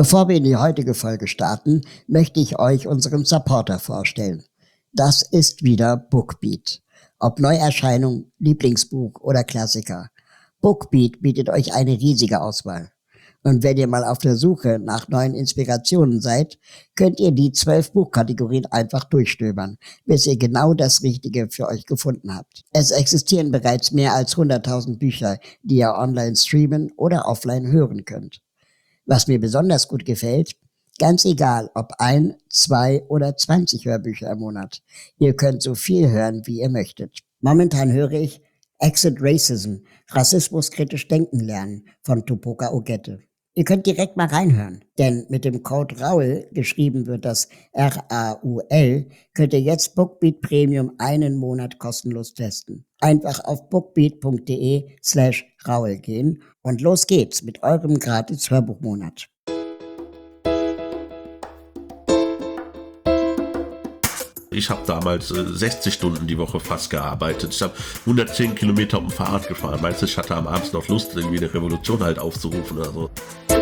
Bevor wir in die heutige Folge starten, möchte ich euch unseren Supporter vorstellen. Das ist wieder Bookbeat. Ob Neuerscheinung, Lieblingsbuch oder Klassiker. Bookbeat bietet euch eine riesige Auswahl. Und wenn ihr mal auf der Suche nach neuen Inspirationen seid, könnt ihr die 12 Buchkategorien einfach durchstöbern, bis ihr genau das Richtige für euch gefunden habt. Es existieren bereits mehr als 100.000 Bücher, die ihr online streamen oder offline hören könnt. Was mir besonders gut gefällt, ganz egal ob 1, 2 oder 20 Hörbücher im Monat, ihr könnt so viel hören, wie ihr möchtet. Momentan höre ich Exit Racism, Rassismuskritisch denken lernen von Tupoka Ogette. Ihr könnt direkt mal reinhören, denn mit dem Code RAUL, geschrieben wird das R-A-U-L, könnt ihr jetzt Bookbeat Premium einen Monat kostenlos testen. Einfach auf bookbeat.de/RAUL gehen und los geht's mit eurem gratis Hörbuchmonat. Ich habe damals 60 Stunden die Woche fast gearbeitet. Ich habe 110 Kilometer auf dem Fahrrad gefahren. Meinst du, ich hatte am Abend noch Lust, irgendwie eine Revolution halt aufzurufen oder so?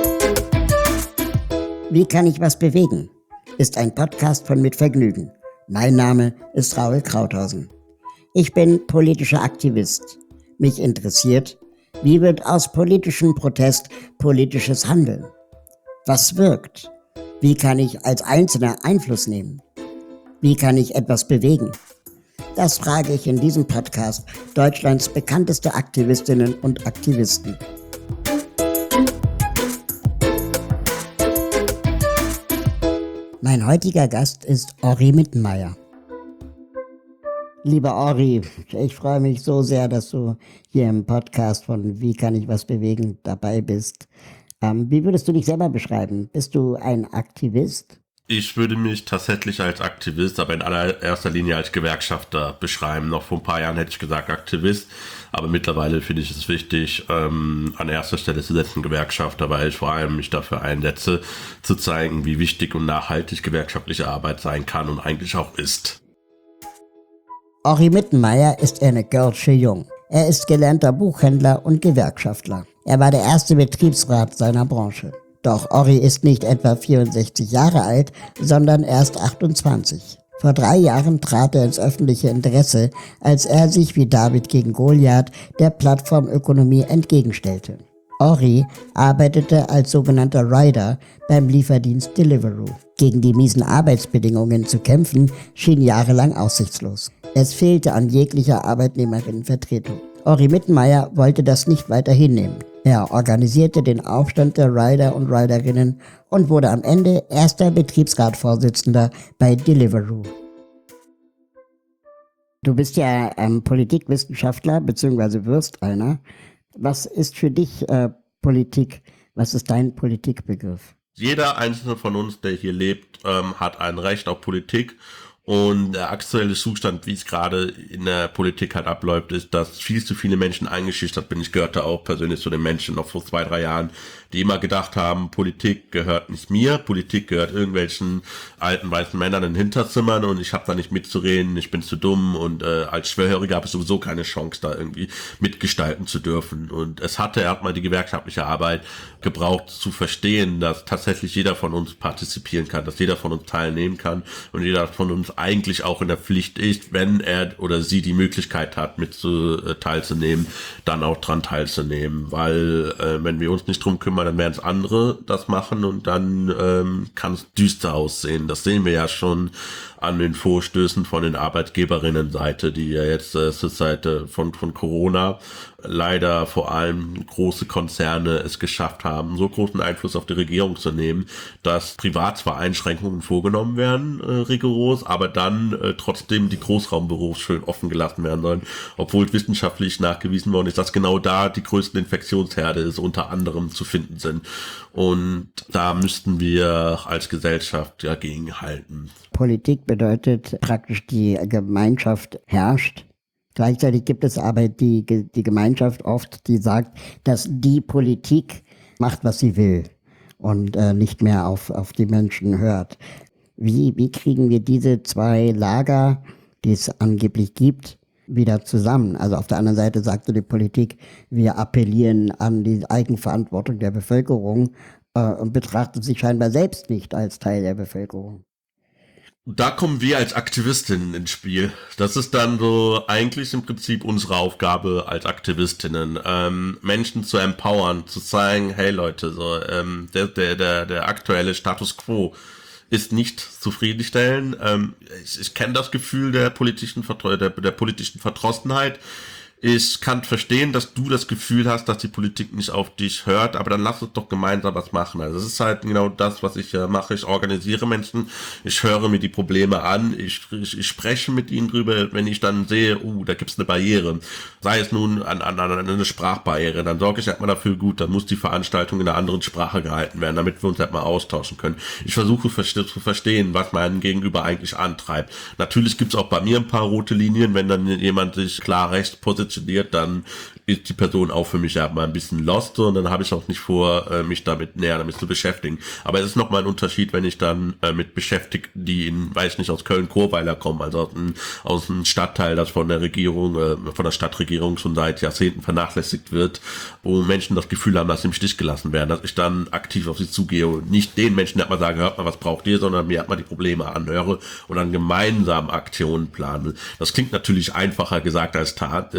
Wie kann ich was bewegen? Ist ein Podcast von Mit Vergnügen. Mein Name ist Raul Krauthausen. Ich bin politischer Aktivist. Mich interessiert, wie wird aus politischem Protest politisches Handeln? Was wirkt? Wie kann ich als Einzelner Einfluss nehmen? Wie kann ich etwas bewegen? Das frage ich in diesem Podcast Deutschlands bekannteste Aktivistinnen und Aktivisten. Mein heutiger Gast ist Ori Mittenmeier. Lieber Ori, ich freue mich so sehr, dass du hier im Podcast von Wie kann ich was bewegen dabei bist. Wie würdest du dich selber beschreiben? Bist du ein Aktivist? Ich würde mich tatsächlich als Aktivist, aber in allererster Linie als Gewerkschafter beschreiben. Noch vor ein paar Jahren hätte ich gesagt Aktivist, aber mittlerweile finde ich es wichtig, an erster Stelle zu setzen Gewerkschafter, weil ich vor allem mich dafür einsetze, zu zeigen, wie wichtig und nachhaltig gewerkschaftliche Arbeit sein kann und eigentlich auch ist. Ori Mittenmeier ist eine Girlsche Jung. Er ist gelernter Buchhändler und Gewerkschaftler. Er war der erste Betriebsrat seiner Branche. Doch Ori ist nicht etwa 64 Jahre alt, sondern erst 28. Vor 3 Jahren trat er ins öffentliche Interesse, als er sich wie David gegen Goliath der Plattformökonomie entgegenstellte. Ori arbeitete als sogenannter Rider beim Lieferdienst Deliveroo. Gegen die miesen Arbeitsbedingungen zu kämpfen, schien jahrelang aussichtslos. Es fehlte an jeglicher Arbeitnehmerinnenvertretung. Ori Mittenmeier wollte das nicht weiter hinnehmen. Er organisierte den Aufstand der Rider und Riderinnen und wurde am Ende erster Betriebsratsvorsitzender bei Deliveroo. Du bist ja Politikwissenschaftler bzw. wirst einer. Was ist für dich Politik? Was ist dein Politikbegriff? Jeder einzelne von uns, der hier lebt, hat ein Recht auf Politik. Und der aktuelle Zustand, wie es gerade in der Politik halt abläuft, ist, dass viel zu viele Menschen eingeschüchtert bin. Ich gehörte auch persönlich zu den Menschen noch vor 2, 3 Jahren, die immer gedacht haben, Politik gehört nicht mir, Politik gehört irgendwelchen alten weißen Männern in Hinterzimmern und ich habe da nicht mitzureden, ich bin zu dumm und als Schwerhöriger habe ich sowieso keine Chance, da irgendwie mitgestalten zu dürfen. Und er hat mal die gewerkschaftliche Arbeit gebraucht, zu verstehen, dass tatsächlich jeder von uns partizipieren kann, dass jeder von uns teilnehmen kann und jeder von uns eigentlich auch in der Pflicht ist, wenn er oder sie die Möglichkeit hat, teilzunehmen, dann auch dran teilzunehmen, weil wenn wir uns nicht drum kümmern, dann werden es andere das machen und dann kann es düster aussehen. Das sehen wir ja schon an den Vorstößen von den Arbeitgeberinnenseite, die ja jetzt zur Zeit von Corona leider vor allem große Konzerne es geschafft haben, so großen Einfluss auf die Regierung zu nehmen, dass privat zwar Einschränkungen vorgenommen werden, rigoros, aber dann trotzdem die Großraumbüros schön offen gelassen werden sollen, obwohl wissenschaftlich nachgewiesen worden ist, dass genau da die größten Infektionsherde unter anderem zu finden sind. Und da müssten wir als Gesellschaft ja gegenhalten. Politik bedeutet praktisch, die Gemeinschaft herrscht. Gleichzeitig gibt es aber die Gemeinschaft oft, die sagt, dass die Politik macht, was sie will und nicht mehr auf die Menschen hört. Wie kriegen wir diese 2 Lager, die es angeblich gibt, wieder zusammen? Also auf der anderen Seite sagte die Politik, wir appellieren an die Eigenverantwortung der Bevölkerung und betrachtet sich scheinbar selbst nicht als Teil der Bevölkerung. Da kommen wir als Aktivistinnen ins Spiel. Das ist dann so eigentlich im Prinzip unsere Aufgabe als Aktivistinnen, Menschen zu empowern, zu zeigen, hey Leute, so der aktuelle Status quo ist nicht zufriedenstellend. Ich kenne das Gefühl der politischen Verdrossenheit. Ich kann verstehen, dass du das Gefühl hast, dass die Politik nicht auf dich hört, aber dann lass uns doch gemeinsam was machen. Also es ist halt genau das, was ich mache. Ich organisiere Menschen, ich höre mir die Probleme an, ich spreche mit ihnen drüber. Wenn ich dann sehe, da gibt's eine Barriere, sei es nun an eine Sprachbarriere, dann sorge ich halt mal dafür, gut, dann muss die Veranstaltung in einer anderen Sprache gehalten werden, damit wir uns halt mal austauschen können. Ich versuche zu verstehen, was mein Gegenüber eigentlich antreibt. Natürlich gibt's auch bei mir ein paar rote Linien, wenn dann jemand sich klar rechts positioniert, dann ist die Person auch für mich ja mal ein bisschen lost und dann habe ich auch nicht vor, mich damit zu beschäftigen. Aber es ist nochmal ein Unterschied, wenn ich dann mit Beschäftigten, die weiß nicht, aus Köln-Chorweiler kommen, also aus einem Stadtteil, das von der Regierung, von der Stadtregierung schon seit Jahrzehnten vernachlässigt wird, wo Menschen das Gefühl haben, dass sie im Stich gelassen werden, dass ich dann aktiv auf sie zugehe und nicht den Menschen mal sage, hört mal, was braucht ihr, sondern mir mal die Probleme anhöre und dann gemeinsam Aktionen plane. Das klingt natürlich einfacher gesagt als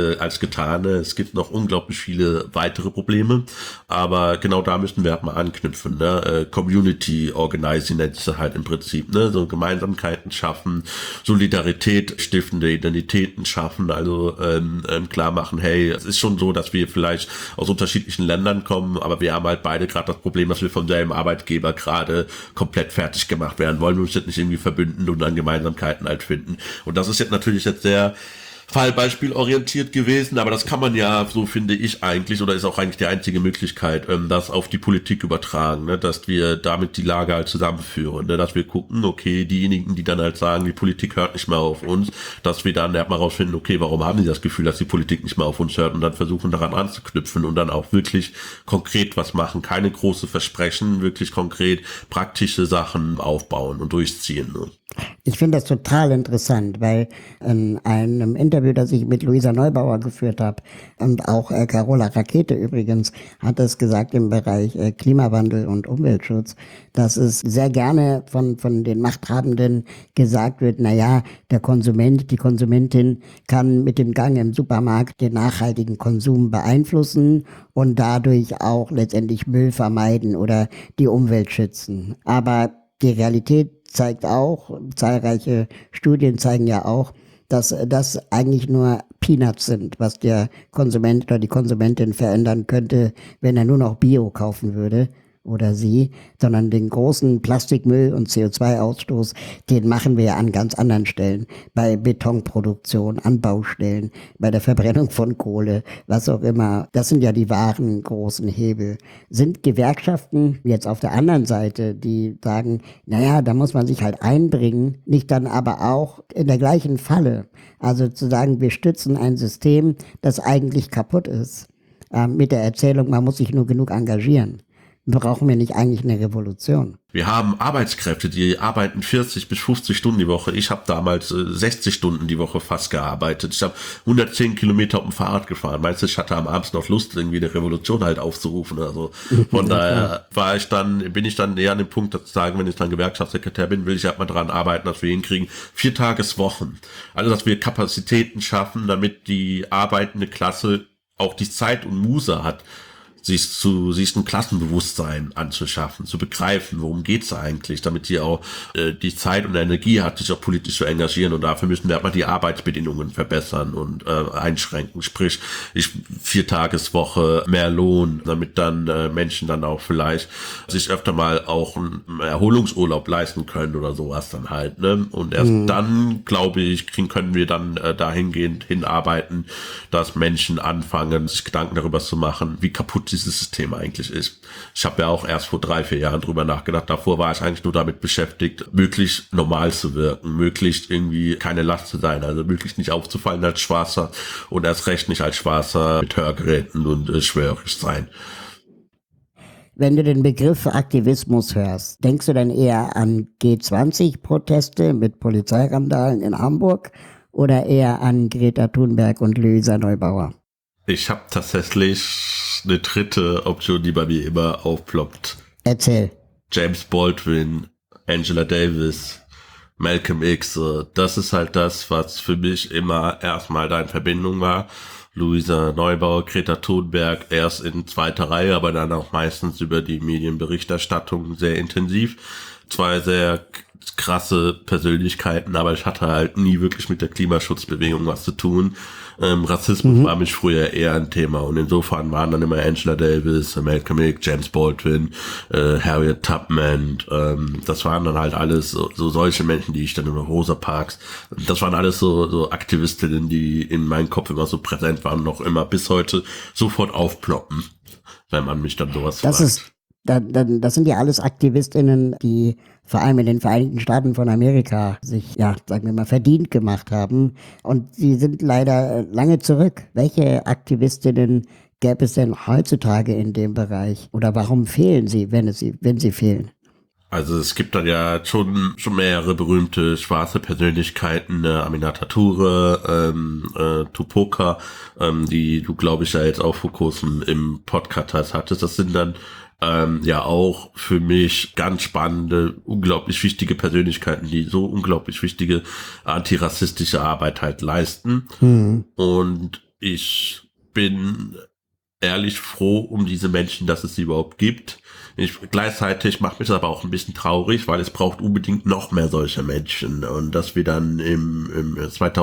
getan. Es gibt noch unglaublich viele weitere Probleme, aber genau da müssen wir halt mal anknüpfen. Ne? Community Organizing nennt es halt im Prinzip, ne? So Gemeinsamkeiten schaffen, Solidarität stiftende Identitäten schaffen, also klar machen, hey, es ist schon so, dass wir vielleicht aus unterschiedlichen Ländern kommen, aber wir haben halt beide gerade das Problem, dass wir von selben Arbeitgeber gerade komplett fertig gemacht werden. Wollen wir uns jetzt nicht irgendwie verbünden und dann Gemeinsamkeiten halt finden. Und das ist jetzt natürlich sehr Fallbeispiel orientiert gewesen, aber das kann man ja, so finde ich eigentlich, oder ist auch eigentlich die einzige Möglichkeit, das auf die Politik übertragen, ne, dass wir damit die Lage halt zusammenführen, ne, dass wir gucken, okay, diejenigen, die dann halt sagen, die Politik hört nicht mehr auf uns, dass wir dann mal rausfinden, okay, warum haben die das Gefühl, dass die Politik nicht mehr auf uns hört und dann versuchen daran anzuknüpfen und dann auch wirklich konkret was machen, keine große Versprechen, wirklich konkret praktische Sachen aufbauen und durchziehen. Ne. Ich finde das total interessant, weil in einem Interview, das ich mit Luisa Neubauer geführt habe und auch Carola Rakete übrigens, hat es gesagt im Bereich Klimawandel und Umweltschutz, dass es sehr gerne von den Machthabenden gesagt wird, naja, der Konsument, die Konsumentin kann mit dem Gang im Supermarkt den nachhaltigen Konsum beeinflussen und dadurch auch letztendlich Müll vermeiden oder die Umwelt schützen. Aber die Realität zeigt auch, zahlreiche Studien zeigen ja auch, dass das eigentlich nur Peanuts sind, was der Konsument oder die Konsumentin verändern könnte, wenn er nur noch Bio kaufen würde oder sie, sondern den großen Plastikmüll und CO2-Ausstoß, den machen wir ja an ganz anderen Stellen, bei Betonproduktion, an Baustellen, bei der Verbrennung von Kohle, was auch immer. Das sind ja die wahren großen Hebel. Sind Gewerkschaften jetzt auf der anderen Seite, die sagen, naja, da muss man sich halt einbringen, nicht dann aber auch in der gleichen Falle, also zu sagen, wir stützen ein System, das eigentlich kaputt ist, mit der Erzählung, man muss sich nur genug engagieren. Brauchen wir nicht eigentlich eine Revolution? Wir haben Arbeitskräfte, die arbeiten 40 bis 50 Stunden die Woche. Ich habe damals 60 Stunden die Woche fast gearbeitet. Ich habe 110 Kilometer auf dem Fahrrad gefahren. Meinst du, ich hatte am Abend noch Lust, irgendwie eine Revolution halt aufzurufen oder so. Von daher bin ich dann eher an dem Punkt, dass zu sagen, wenn ich dann Gewerkschaftssekretär bin, will ich halt mal dran arbeiten, dass wir hinkriegen 4 Tageswochen. Also, dass wir Kapazitäten schaffen, damit die arbeitende Klasse auch die Zeit und Muße hat, sich ein Klassenbewusstsein anzuschaffen, zu begreifen, worum geht's eigentlich, damit die auch die Zeit und Energie hat, sich auch politisch zu engagieren, und dafür müssen wir halt mal die Arbeitsbedingungen verbessern und einschränken, sprich 4-Tageswoche, mehr Lohn, damit dann Menschen dann auch vielleicht sich öfter mal auch einen Erholungsurlaub leisten können oder sowas dann halt, ne? Und erst dann, glaube ich, können wir dann dahingehend hinarbeiten, dass Menschen anfangen, sich Gedanken darüber zu machen, wie kaputt dieses System eigentlich ist. Ich habe ja auch erst vor 3-4 Jahren drüber nachgedacht. Davor war ich eigentlich nur damit beschäftigt, möglichst normal zu wirken, möglichst irgendwie keine Last zu sein, also möglichst nicht aufzufallen als Schwarzer und erst recht nicht als Schwarzer mit Hörgeräten und schwörisch sein. Wenn du den Begriff Aktivismus hörst, denkst du dann eher an G20-Proteste mit Polizeirandalen in Hamburg oder eher an Greta Thunberg und Luisa Neubauer? Ich habe tatsächlich eine dritte Option, die bei mir immer aufploppt. Erzähl. James Baldwin, Angela Davis, Malcolm X, das ist halt das, was für mich immer erstmal da in Verbindung war. Luisa Neubauer, Greta Thunberg erst in zweiter Reihe, aber dann auch meistens über die Medienberichterstattung sehr intensiv. Zwei sehr krasse Persönlichkeiten, aber ich hatte halt nie wirklich mit der Klimaschutzbewegung was zu tun. Rassismus war mich früher eher ein Thema und insofern waren dann immer Angela Davis, Malcolm X, James Baldwin, Harriet Tubman, das waren dann halt alles so solche Menschen, die ich dann über Rosa Parks, das waren alles so Aktivistinnen, die in meinem Kopf immer so präsent waren, noch immer bis heute sofort aufploppen, wenn man mich dann sowas fragt. Das sind ja alles AktivistInnen, die vor allem in den Vereinigten Staaten von Amerika sich, ja, sagen wir mal, verdient gemacht haben. Und sie sind leider lange zurück. Welche AktivistInnen gäbe es denn heutzutage in dem Bereich? Oder warum fehlen sie, wenn sie fehlen? Also es gibt dann ja schon mehrere berühmte schwarze Persönlichkeiten, Aminata Toure, Tupoka, die du, glaube ich, ja jetzt auch vor kurzem im Podcast hattest. Das sind dann ja auch für mich ganz spannende, unglaublich wichtige Persönlichkeiten, die so unglaublich wichtige antirassistische Arbeit halt leisten. Und ich bin ehrlich froh um diese Menschen, dass es sie überhaupt gibt. Gleichzeitig macht mich das aber auch ein bisschen traurig, weil es braucht unbedingt noch mehr solche Menschen und dass wir dann im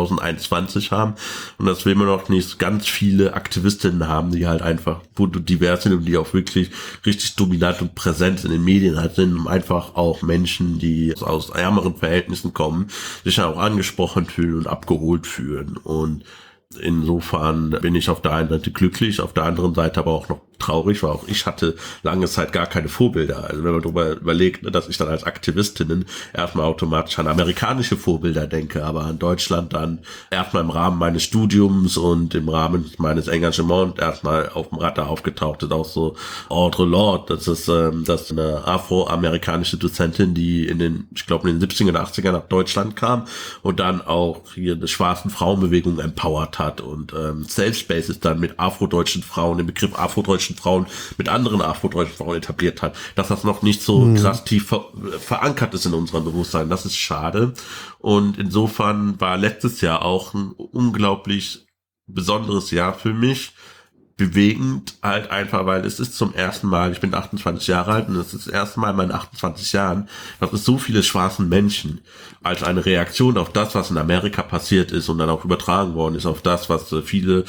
2021 haben und dass wir immer noch nicht ganz viele Aktivistinnen haben, die halt einfach divers sind und die auch wirklich richtig dominant und präsent in den Medien halt sind, um einfach auch Menschen, die aus ärmeren Verhältnissen kommen, sich auch angesprochen fühlen und abgeholt fühlen. Und insofern bin ich auf der einen Seite glücklich, auf der anderen Seite aber auch noch traurig, weil auch ich hatte lange Zeit gar keine Vorbilder. Also wenn man darüber überlegt, dass ich dann als Aktivistinnen erstmal automatisch an amerikanische Vorbilder denke, aber in Deutschland dann erstmal im Rahmen meines Studiums und im Rahmen meines Engagements erstmal auf dem Radar aufgetaucht ist, auch so Audre Lorde, das ist eine afroamerikanische Dozentin, die in den 70er und 80er nach Deutschland kam und dann auch hier eine schwarzen Frauenbewegung empowert hat und Safe Spaces dann mit afrodeutschen Frauen, den Begriff afrodeutschen Frauen mit anderen afrodeutschen Frauen etabliert hat, dass das noch nicht so krass tief verankert ist in unserem Bewusstsein. Das ist schade. Und insofern war letztes Jahr auch ein unglaublich besonderes Jahr für mich. Bewegend halt einfach, weil es ist zum ersten Mal, ich bin 28 Jahre alt und es ist das erste Mal in meinen 28 Jahren, dass es so viele schwarzen Menschen als eine Reaktion auf das, was in Amerika passiert ist und dann auch übertragen worden ist auf das, was viele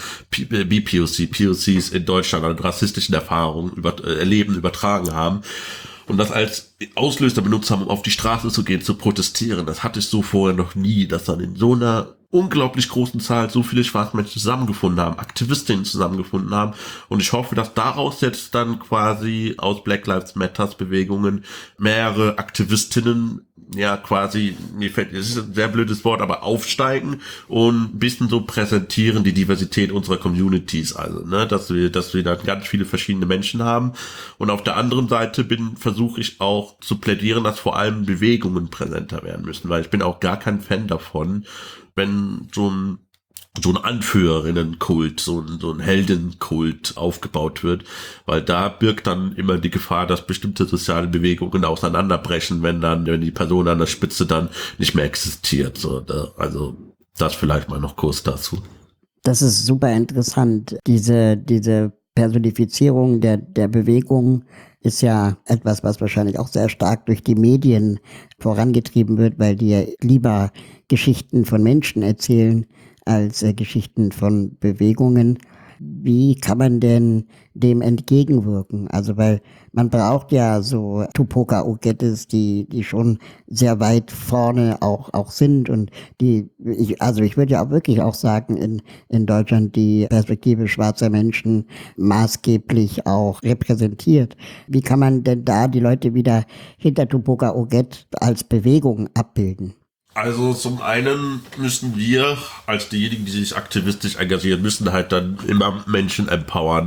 POCs in Deutschland an rassistischen Erfahrungen übertragen haben. Und das als Auslöser benutzt haben, um auf die Straße zu gehen, zu protestieren. Das hatte ich so vorher noch nie, dass dann in so einer unglaublich großen Zahl so viele schwarze Menschen zusammengefunden haben, Aktivistinnen zusammengefunden haben. Und ich hoffe, dass daraus jetzt dann quasi aus Black Lives Matters Bewegungen mehrere Aktivistinnen ja quasi, mir fällt, das ist ein sehr blödes Wort, aber aufsteigen und ein bisschen so präsentieren die Diversität unserer Communities, also, ne, dass wir da ganz viele verschiedene Menschen haben. Und auf der anderen Seite versuche ich auch zu plädieren, dass vor allem Bewegungen präsenter werden müssen, weil ich bin auch gar kein Fan davon, wenn so ein Anführerinnenkult, so ein Heldenkult aufgebaut wird, weil da birgt dann immer die Gefahr, dass bestimmte soziale Bewegungen auseinanderbrechen, wenn die Person an der Spitze dann nicht mehr existiert. So, also das vielleicht mal noch kurz dazu. Das ist super interessant. Diese Personifizierung der Bewegung ist ja etwas, was wahrscheinlich auch sehr stark durch die Medien vorangetrieben wird, weil die ja lieber Geschichten von Menschen erzählen als Geschichten von Bewegungen. Wie kann man denn dem entgegenwirken? Also, weil man braucht ja so Tupoka Ogetes, die schon sehr weit vorne auch sind und ich würde ja auch wirklich auch sagen, in Deutschland die Perspektive schwarzer Menschen maßgeblich auch repräsentiert. Wie kann man denn da die Leute wieder hinter Tupoka Oget als Bewegung abbilden? Also zum einen müssen wir, als diejenigen, die sich aktivistisch engagieren, müssen halt dann immer Menschen empowern,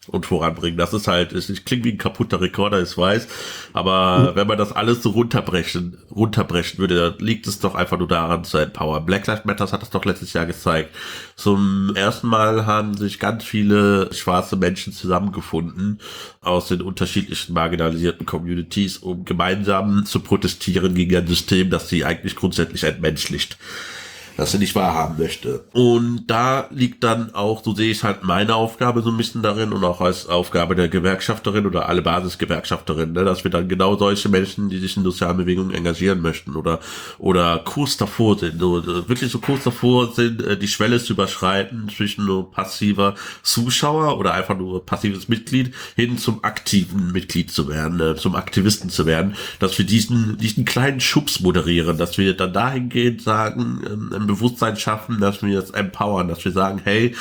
und voranbringen. Das ist halt, ich klinge wie ein kaputter Rekorder, ich weiß, aber wenn man das alles so runterbrechen würde, dann liegt es doch einfach nur daran zu empowern. Black Lives Matter hat das doch letztes Jahr gezeigt. Zum ersten Mal haben sich ganz viele schwarze Menschen zusammengefunden aus den unterschiedlichen marginalisierten Communities, um gemeinsam zu protestieren gegen ein System, das sie eigentlich grundsätzlich entmenschlicht, das sie nicht wahrhaben möchte. Und da liegt dann auch, so sehe ich halt meine Aufgabe so ein bisschen darin und auch als Aufgabe der Gewerkschafterin oder alle Basisgewerkschafterinnen, ne, dass wir dann genau solche Menschen, die sich in sozialen Bewegungen engagieren möchten oder kurz davor sind, wirklich so kurz davor sind, die Schwelle zu überschreiten zwischen nur passiver Zuschauer oder einfach nur passives Mitglied hin zum aktiven Mitglied zu werden, zum Aktivisten zu werden, dass wir diesen kleinen Schubs moderieren, dass wir dann dahingehend sagen, ein Bewusstsein schaffen, dass wir jetzt empowern, dass wir sagen, hey,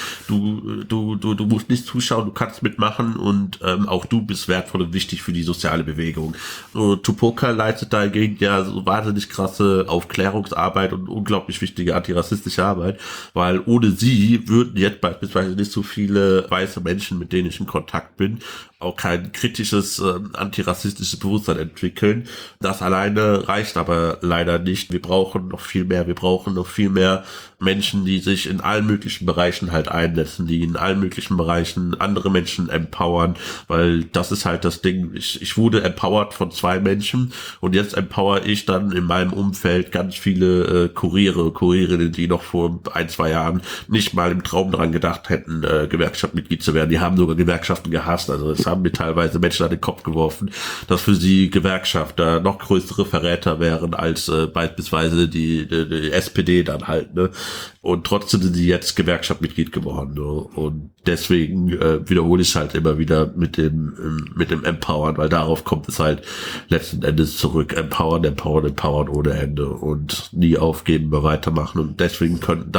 du musst nicht zuschauen, du kannst mitmachen und auch du bist wertvoll und wichtig für die soziale Bewegung. Tupoka leistet dagegen ja so wahnsinnig krasse Aufklärungsarbeit und unglaublich wichtige antirassistische Arbeit, weil ohne sie würden jetzt beispielsweise nicht so viele weiße Menschen, mit denen ich in Kontakt bin, auch kein kritisches antirassistisches Bewusstsein entwickeln. Das alleine reicht aber leider nicht. Wir brauchen noch viel mehr. Wir brauchen noch viel mehr Menschen, die sich in allen möglichen Bereichen halt einsetzen, die in allen möglichen Bereichen andere Menschen empowern, weil das ist halt das Ding. Ich wurde empowered von 2 Menschen und jetzt empower ich dann in meinem Umfeld ganz viele Kurierinnen, die noch vor 1-2 Jahren nicht mal im Traum daran gedacht hätten, Gewerkschaftsmitglied zu werden. Die haben sogar Gewerkschaften gehasst. Also es haben mir teilweise Menschen an den Kopf geworfen, dass für sie Gewerkschafter noch größere Verräter wären als beispielsweise die SPD dann halt, ne? Und trotzdem sind sie jetzt Gewerkschaftsmitglied geworden, ne? Und deswegen wiederhole ich es halt immer wieder mit dem Empowern, weil darauf kommt es halt letzten Endes zurück. Empowern ohne Ende und nie aufgeben, immer weitermachen. Und deswegen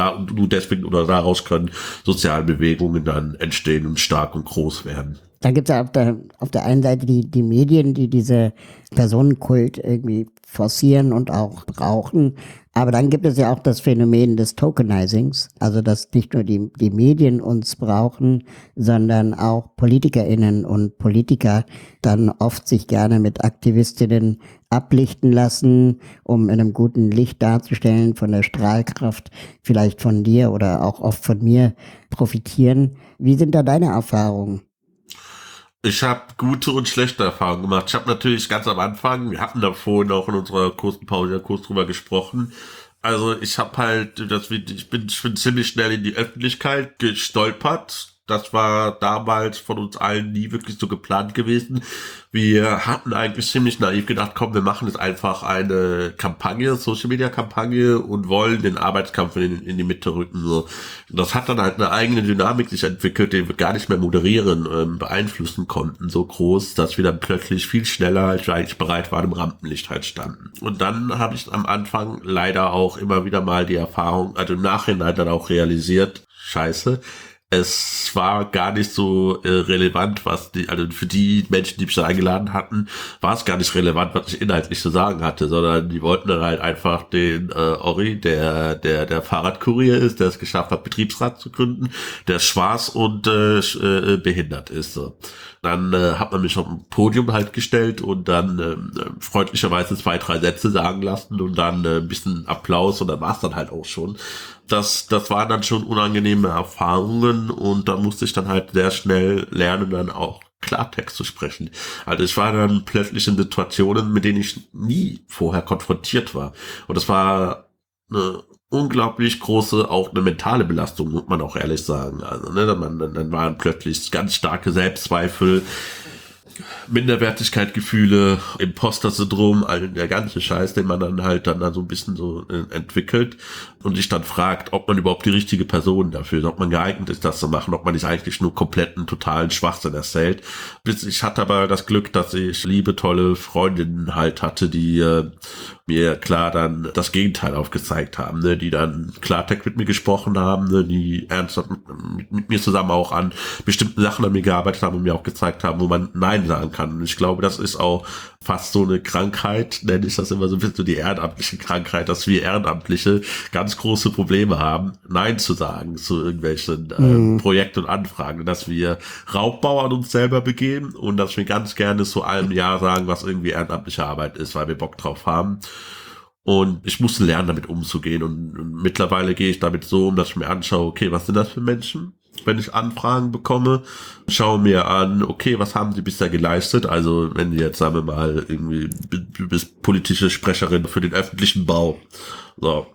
daraus können soziale Bewegungen dann entstehen und stark und groß werden. Da gibt es ja auf der einen Seite die Medien, die diese Personenkult irgendwie forcieren und auch brauchen. Aber dann gibt es ja auch das Phänomen des Tokenizings, also dass nicht nur die Medien uns brauchen, sondern auch PolitikerInnen und Politiker dann oft sich gerne mit Aktivistinnen ablichten lassen, um in einem guten Licht darzustellen, von der Strahlkraft vielleicht von dir oder auch oft von mir profitieren. Wie sind da deine Erfahrungen? Ich habe gute und schlechte Erfahrungen gemacht. Ich habe natürlich ganz am Anfang, wir hatten da vorhin auch in unserer kurzen Pause ja kurz drüber gesprochen. Also ich habe halt, ich bin ziemlich schnell in die Öffentlichkeit gestolpert. Das war damals von uns allen nie wirklich so geplant gewesen. Wir hatten eigentlich ziemlich naiv gedacht, komm, wir machen jetzt einfach eine Kampagne, Social-Media-Kampagne und wollen den Arbeitskampf in die Mitte rücken. So. Das hat dann halt eine eigene Dynamik sich entwickelt, die wir gar nicht mehr moderieren, beeinflussen konnten, so groß, dass wir dann plötzlich viel schneller, als wir eigentlich bereit waren, im Rampenlicht halt standen. Und dann habe ich am Anfang leider auch immer wieder mal die Erfahrung, also im Nachhinein dann auch realisiert, scheiße, es war gar nicht so relevant, also für die Menschen, die mich da eingeladen hatten, war es gar nicht relevant, was ich inhaltlich zu sagen hatte, sondern die wollten dann halt einfach den Ori, der Fahrradkurier ist, der es geschafft hat, Betriebsrat zu gründen, der schwarz und behindert ist. So. Dann hat man mich auf ein Podium halt gestellt und dann freundlicherweise 2-3 Sätze sagen lassen und dann ein bisschen Applaus und dann war es dann halt auch schon. Das waren dann schon unangenehme Erfahrungen und da musste ich dann halt sehr schnell lernen, dann auch Klartext zu sprechen. Also ich war dann plötzlich in Situationen, mit denen ich nie vorher konfrontiert war. Und das war eine unglaublich große, auch eine mentale Belastung, muss man auch ehrlich sagen. Also ne, dann waren plötzlich ganz starke Selbstzweifel, Minderwertigkeitsgefühle, Imposter-Syndrom, all der ganze Scheiß, den man dann halt dann so ein bisschen so entwickelt und sich dann fragt, ob man überhaupt die richtige Person dafür ist, ob man geeignet ist, das zu machen, ob man nicht eigentlich nur kompletten, totalen Schwachsinn erzählt. Ich hatte aber das Glück, dass ich liebe, tolle Freundinnen halt hatte, die mir klar dann das Gegenteil aufgezeigt haben, ne, die dann Klartext mit mir gesprochen haben, ne, die ernsthaft mit mir zusammen auch an bestimmten Sachen an mir gearbeitet haben und mir auch gezeigt haben, wo man Nein Nein sagen kann. Und ich glaube, das ist auch fast so eine Krankheit, nenne ich das immer so ein bisschen, so die ehrenamtliche Krankheit, dass wir Ehrenamtliche ganz große Probleme haben, Nein zu sagen zu irgendwelchen Projekten und Anfragen, dass wir Raubbau an uns selber begehen und dass wir ganz gerne zu allem Ja sagen, was irgendwie ehrenamtliche Arbeit ist, weil wir Bock drauf haben. Und ich musste lernen, damit umzugehen. Und mittlerweile gehe ich damit so um, dass ich mir anschaue, okay, was sind das für Menschen? Wenn ich Anfragen bekomme, schaue mir an, okay, was haben sie bisher geleistet? Also wenn jetzt, sagen wir mal, irgendwie, du bist politische Sprecherin für den öffentlichen Bau. So.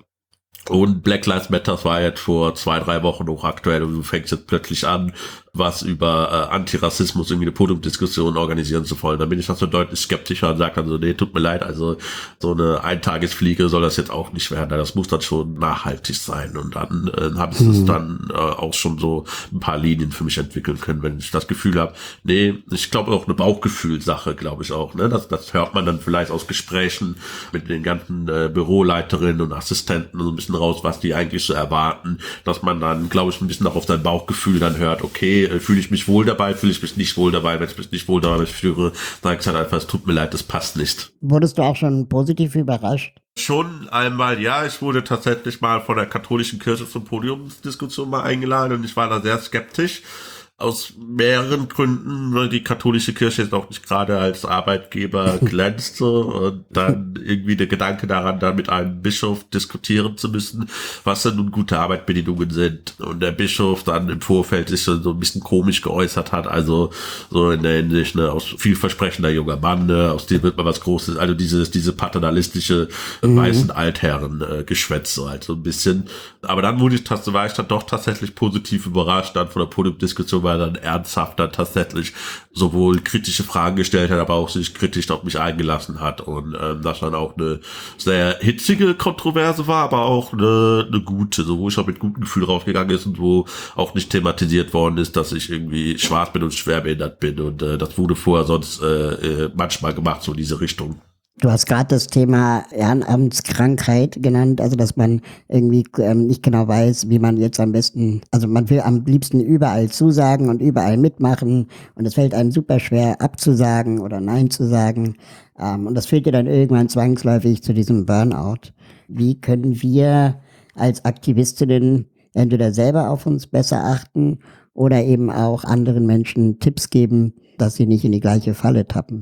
Und Black Lives Matter war jetzt vor 2-3 Wochen hochaktuell und du fängst jetzt plötzlich an, was über Antirassismus irgendwie eine Podiumsdiskussion organisieren zu wollen. Da bin ich das so deutlich skeptischer und sage dann so, nee, tut mir leid, also so eine Eintagesfliege soll das jetzt auch nicht werden. Das muss dann schon nachhaltig sein. Und dann habe ich es dann auch schon so ein paar Linien für mich entwickeln können, wenn ich das Gefühl habe, nee, ich glaube auch eine Bauchgefühlsache, glaube ich auch. Ne? Das hört man dann vielleicht aus Gesprächen mit den ganzen Büroleiterinnen und Assistenten so ein bisschen raus, was die eigentlich so erwarten, dass man dann, glaube ich, ein bisschen auch auf sein Bauchgefühl dann hört, okay, fühle ich mich wohl dabei, fühle ich mich nicht wohl dabei, wenn ich mich nicht wohl dabei führe, sage ich halt einfach, es tut mir leid, das passt nicht. Wurdest du auch schon positiv überrascht? Schon einmal, ja, ich wurde tatsächlich mal von der katholischen Kirche zur Podiumsdiskussion mal eingeladen und ich war da sehr skeptisch. Aus mehreren Gründen, weil die katholische Kirche jetzt auch nicht gerade als Arbeitgeber glänzte und dann irgendwie der Gedanke daran, dann mit einem Bischof diskutieren zu müssen, was denn nun gute Arbeitsbedingungen sind. Und der Bischof dann im Vorfeld sich so ein bisschen komisch geäußert hat, also so in der Hinsicht, ne, aus vielversprechender junger Mann, ne, aus dem wird man was Großes, also diese paternalistische weißen Altherren Geschwätz, so halt so ein bisschen. Aber dann war ich dann doch tatsächlich positiv überrascht dann von der Podiumsdiskussion, weil er dann ernsthaft dann tatsächlich sowohl kritische Fragen gestellt hat, aber auch sich kritisch auf mich eingelassen hat und das dann auch eine sehr hitzige Kontroverse war, aber auch eine gute, so wo ich auch mit gutem Gefühl rausgegangen ist und wo auch nicht thematisiert worden ist, dass ich irgendwie schwarz bin und schwerbehindert bin und das wurde vorher sonst manchmal gemacht, so in diese Richtung. Du hast gerade das Thema Ehrenamtskrankheit genannt, also dass man irgendwie nicht genau weiß, wie man jetzt am besten, also man will am liebsten überall zusagen und überall mitmachen und es fällt einem super schwer abzusagen oder Nein zu sagen und das führt ja dann irgendwann zwangsläufig zu diesem Burnout. Wie können wir als Aktivistinnen entweder selber auf uns besser achten oder eben auch anderen Menschen Tipps geben, dass sie nicht in die gleiche Falle tappen?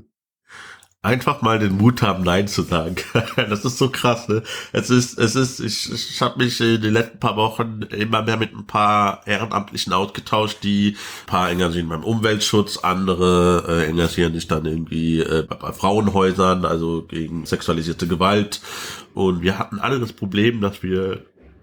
Einfach mal den Mut haben, Nein zu sagen. Das ist so krass, ne? Ich habe mich in den letzten paar Wochen immer mehr mit ein paar Ehrenamtlichen ausgetauscht, die ein paar engagieren beim Umweltschutz, andere engagieren sich dann irgendwie bei Frauenhäusern, also gegen sexualisierte Gewalt. Und wir hatten alle das Problem, dass wir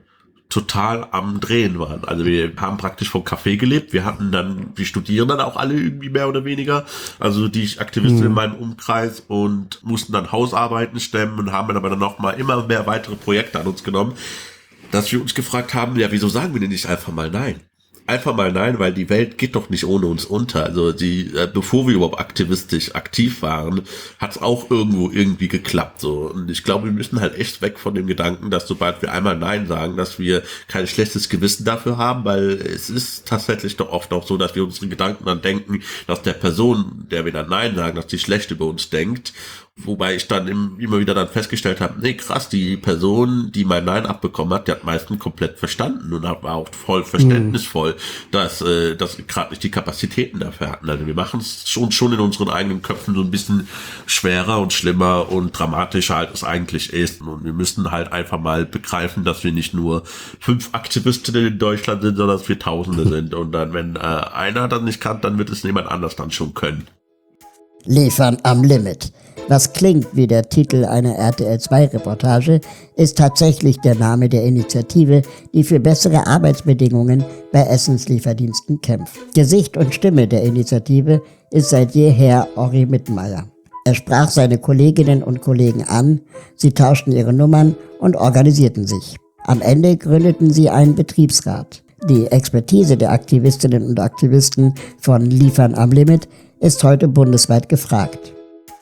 total am Drehen waren. Also wir haben praktisch vom Café gelebt. Wir studieren dann auch alle irgendwie mehr oder weniger. Also die Aktivisten in meinem Umkreis und mussten dann Hausarbeiten stemmen und haben dann aber dann noch mal immer mehr weitere Projekte an uns genommen, dass wir uns gefragt haben, ja, wieso sagen wir denn nicht einfach mal nein? Einfach mal nein, weil die Welt geht doch nicht ohne uns unter. Also bevor wir überhaupt aktivistisch aktiv waren, hat es auch irgendwo irgendwie geklappt. So. Und ich glaube, wir müssen halt echt weg von dem Gedanken, dass sobald wir einmal Nein sagen, dass wir kein schlechtes Gewissen dafür haben, weil es ist tatsächlich doch oft auch so, dass wir unsere Gedanken dann denken, dass der Person, der wir dann Nein sagen, dass die schlecht über uns denkt. Wobei ich dann immer wieder dann festgestellt habe, nee, krass, die Person, die mein Nein abbekommen hat, die hat meistens komplett verstanden und war auch voll verständnisvoll, dass gerade nicht die Kapazitäten dafür hatten. Also wir machen es schon in unseren eigenen Köpfen so ein bisschen schwerer und schlimmer und dramatischer, als es eigentlich ist. Und wir müssen halt einfach mal begreifen, dass wir nicht nur 5 Aktivistinnen in Deutschland sind, sondern dass wir Tausende sind. Und dann, wenn einer das nicht kann, dann wird es jemand anders dann schon können. Liefern am Limit. Was klingt wie der Titel einer RTL2-Reportage, ist tatsächlich der Name der Initiative, die für bessere Arbeitsbedingungen bei Essenslieferdiensten kämpft. Gesicht und Stimme der Initiative ist seit jeher Ori Mittenmeier. Er sprach seine Kolleginnen und Kollegen an, sie tauschten ihre Nummern und organisierten sich. Am Ende gründeten sie einen Betriebsrat. Die Expertise der Aktivistinnen und Aktivisten von Liefern am Limit ist heute bundesweit gefragt.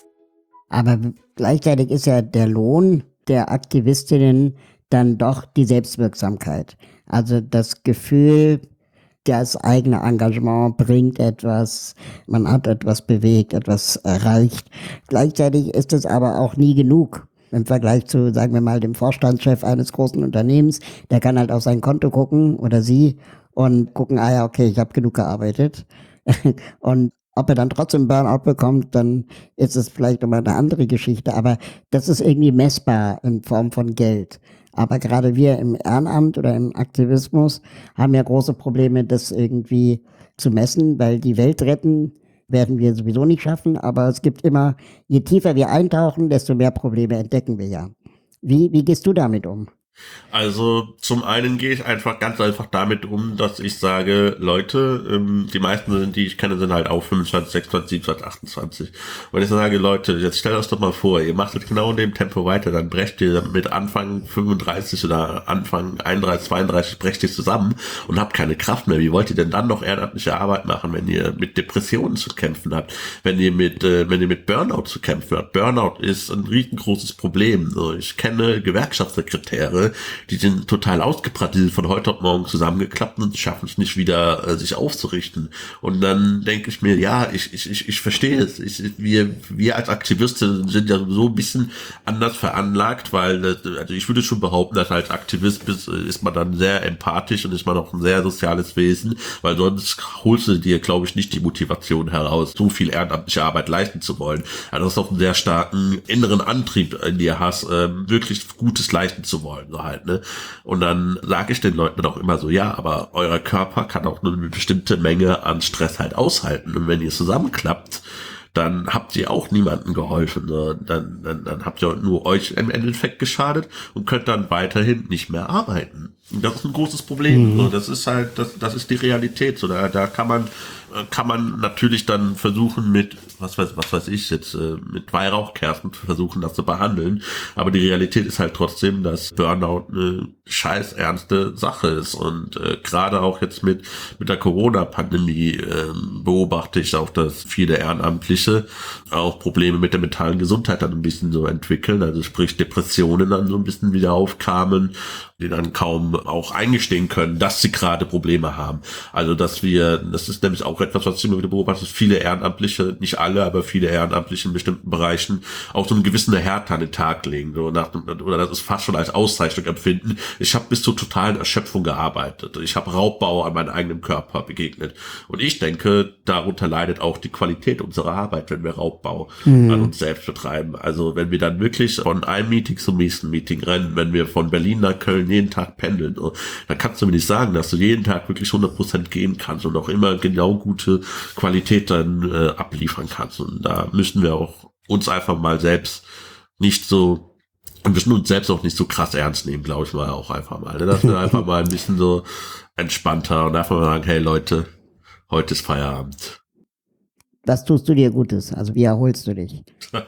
Aber gleichzeitig ist ja der Lohn der Aktivistinnen dann doch die Selbstwirksamkeit. Also das Gefühl, das eigene Engagement bringt etwas, man hat etwas bewegt, etwas erreicht. Gleichzeitig ist es aber auch nie genug. Im Vergleich zu, sagen wir mal, dem Vorstandschef eines großen Unternehmens, der kann halt auf sein Konto gucken oder sie und gucken, ah ja, okay, ich habe genug gearbeitet. Und ob er dann trotzdem Burnout bekommt, dann ist es vielleicht nochmal eine andere Geschichte. Aber das ist irgendwie messbar in Form von Geld. Aber gerade wir im Ehrenamt oder im Aktivismus haben ja große Probleme, das irgendwie zu messen, weil die Welt retten werden wir sowieso nicht schaffen. Aber es gibt immer, je tiefer wir eintauchen, desto mehr Probleme entdecken wir ja. Wie gehst du damit um? Also zum einen gehe ich ganz einfach damit um, dass ich sage, Leute, die meisten, die ich kenne, sind halt auch 25, 26, 27, 28. Und ich sage, Leute, jetzt stellt euch doch mal vor, ihr macht es genau in dem Tempo weiter, dann brecht ihr mit Anfang 35 oder Anfang 31, 32 brecht ihr zusammen und habt keine Kraft mehr. Wie wollt ihr denn dann noch ehrenamtliche Arbeit machen, wenn ihr mit Depressionen zu kämpfen habt, wenn ihr mit Burnout zu kämpfen habt? Burnout ist ein riesengroßes Problem. So, ich kenne Gewerkschaftssekretäre, die sind total ausgebrannt, die sind von heute auf morgen zusammengeklappt und schaffen es nicht wieder, sich aufzurichten. Und dann denke ich mir, ja, ich verstehe es. Wir als Aktivisten sind ja so ein bisschen anders veranlagt, weil, also ich würde schon behaupten, dass als Aktivist ist man dann sehr empathisch und ist man auch ein sehr soziales Wesen, weil sonst holst du dir, glaube ich, nicht die Motivation heraus, so viel ehrenamtliche Arbeit leisten zu wollen. Also dass du auch einen sehr starken inneren Antrieb in dir hast, wirklich Gutes leisten zu wollen. So halt, ne? Und dann sage ich den Leuten auch immer so, ja, aber euer Körper kann auch nur eine bestimmte Menge an Stress halt aushalten. Und wenn ihr zusammenklappt, dann habt ihr auch niemandem geholfen. Ne? Dann habt ihr nur euch im Endeffekt geschadet und könnt dann weiterhin nicht mehr arbeiten. Und das ist ein großes Problem. So, das ist halt, das ist die Realität. So, da kann man natürlich dann versuchen mit, was weiß ich jetzt, mit Weihrauchkerzen versuchen, das zu behandeln. Aber die Realität ist halt trotzdem, dass Burnout eine scheiß ernste Sache ist. Und gerade auch jetzt mit der Corona-Pandemie beobachte ich auch, dass viele Ehrenamtliche auch Probleme mit der mentalen Gesundheit dann ein bisschen so entwickeln. Also sprich Depressionen dann so ein bisschen wieder aufkamen, die dann kaum auch eingestehen können, dass sie gerade Probleme haben. Also das ist nämlich auch etwas, was ich immer wieder beobachte, dass viele Ehrenamtliche, nicht alle, aber viele Ehrenamtliche in bestimmten Bereichen auch so einen gewissen Härte an den Tag legen, so oder das ist fast schon als Auszeichnung empfinden. Ich habe bis zur totalen Erschöpfung gearbeitet. Ich habe Raubbau an meinem eigenen Körper begegnet. Und ich denke, darunter leidet auch die Qualität unserer Arbeit, wenn wir Raubbau an uns selbst betreiben. Also wenn wir dann wirklich von einem Meeting zum nächsten Meeting rennen, wenn wir von Berlin nach Köln jeden Tag pendeln, dann kannst du mir nicht sagen, dass du jeden Tag wirklich 100% gehen kannst und auch immer genau gute Qualität dann abliefern kannst. Und da müssen wir auch uns einfach mal selbst nicht so, und müssen uns selbst auch nicht so krass ernst nehmen, glaube ich mal auch einfach mal. Ne? Dass wir einfach mal ein bisschen so entspannter und einfach mal sagen, hey Leute, heute ist Feierabend. Was tust du dir Gutes? Also wie erholst du dich?